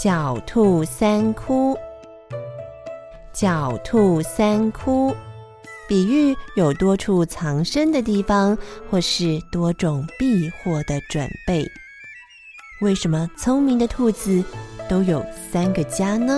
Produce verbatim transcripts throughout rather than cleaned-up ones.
狡兔三窟。狡兔三窟比喻有多处藏身的地方，或是多种避祸的准备。为什么聪明的兔子都有三个家呢？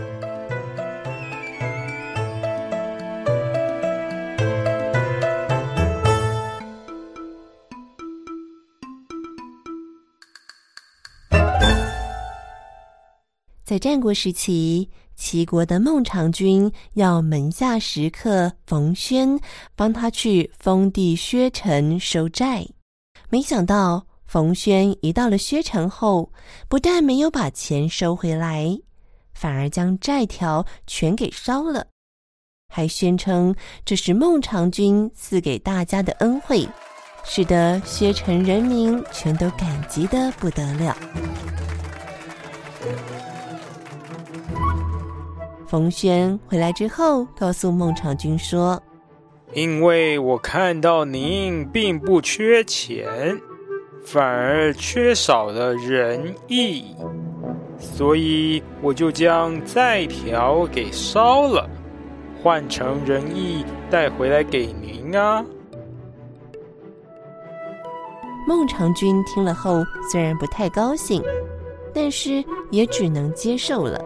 在战国时期，齐国的孟尝君要门下食客冯谖帮他去封地薛城收债，没想到冯谖一到了薛城后，不但没有把钱收回来，反而将债条全给烧了，还宣称这是孟尝君赐给大家的恩惠，使得薛城人民全都感激得不得了。冯谖回来之后告诉孟尝君说， 因为我看到您并不缺钱，反而缺少了仁义，所以我就将债条给烧了，换成仁义带回来给您啊。 孟尝君听了后虽然不太高兴，但是也只能接受了。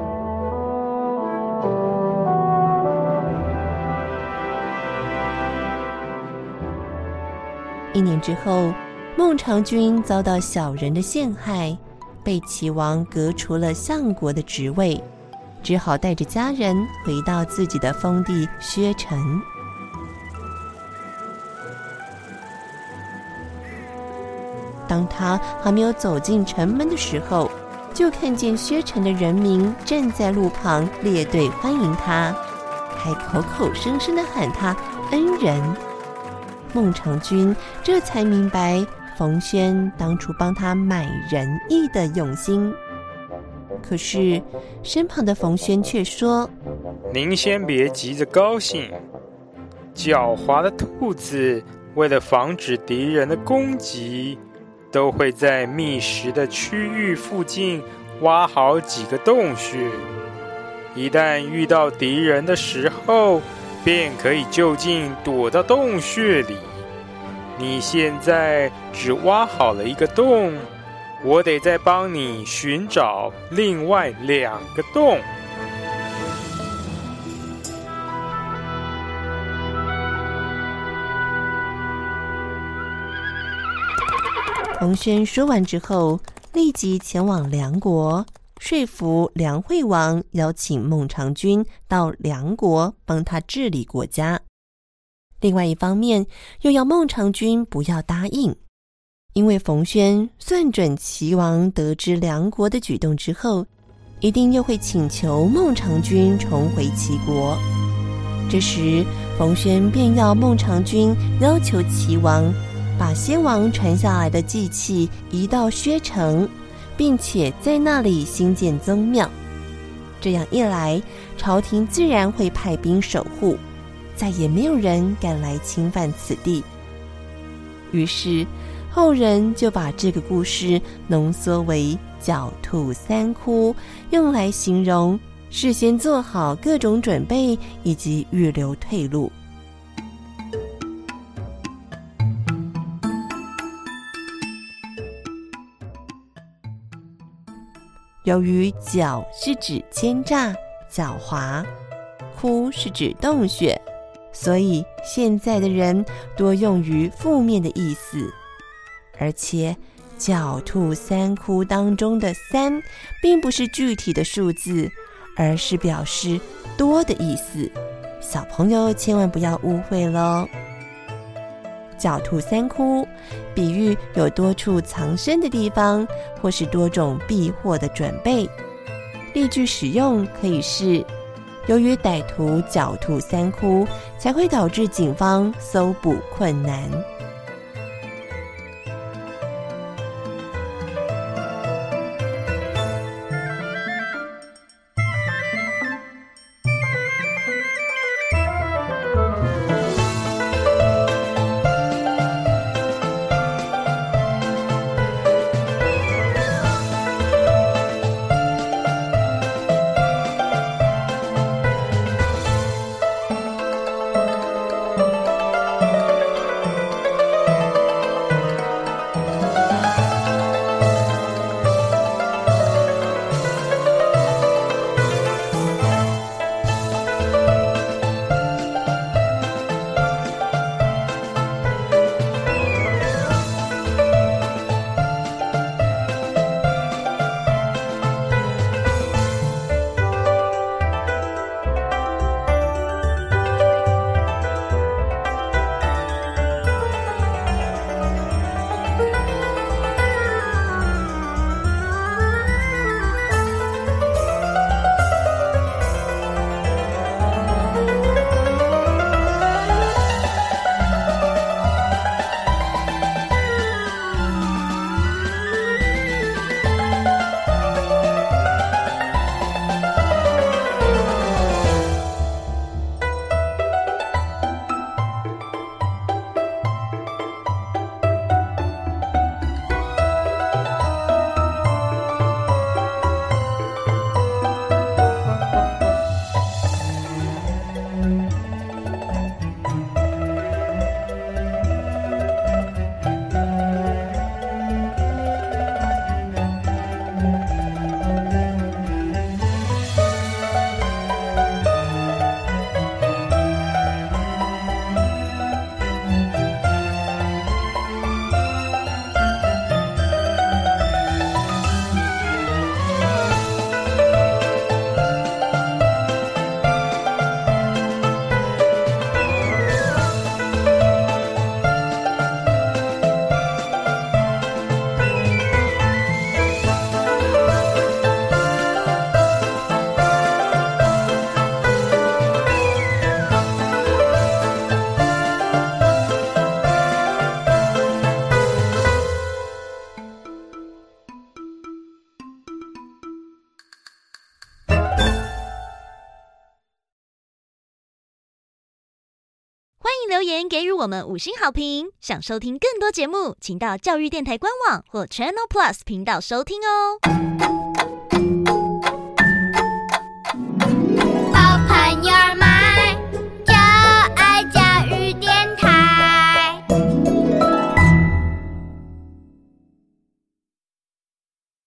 一年之后，孟尝君遭到小人的陷害，被齐王革除了相国的职位，只好带着家人回到自己的封地薛城。当他还没有走进城门的时候，就看见薛城的人民站在路旁列队欢迎他，还口口声声地喊他恩人。孟尝君这才明白冯谖当初帮他买仁义的用心。可是身旁的冯谖却说， 您先别急着高兴，狡猾的兔子为了防止敌人的攻击，都会在觅食的区域附近挖好几个洞穴，一旦遇到敌人的时候，便可以就近躲到洞穴里。你现在只挖好了一个洞，我得再帮你寻找另外两个洞。 冯谖说完之后，立即前往梁国，说服梁惠王邀请孟尝君到梁国帮他治理国家。另外一方面，又要孟尝君不要答应，因为冯谖算准齐王得知梁国的举动之后，一定又会请求孟尝君重回齐国。这时，冯谖便要孟尝君要求齐王把先王传下来的祭器移到薛城，并且在那里兴建宗庙。这样一来，朝廷自然会派兵守护，再也没有人敢来侵犯此地。于是后人就把这个故事浓缩为狡兔三窟，用来形容事先做好各种准备以及预留退路。由于狡是指奸诈、狡猾，窟是指洞穴，所以现在的人多用于负面的意思。而且狡兔三窟当中的三并不是具体的数字，而是表示多的意思，小朋友千万不要误会咯。狡兔三窟比喻有多处藏身的地方，或是多种避祸的准备。例句使用可以是，由于歹徒狡兔三窟，才会导致警方搜捕困难。 留言给予我们五星好评。想收听更多节目，请到教育电台官网或 Channel Plus 频道收听哦。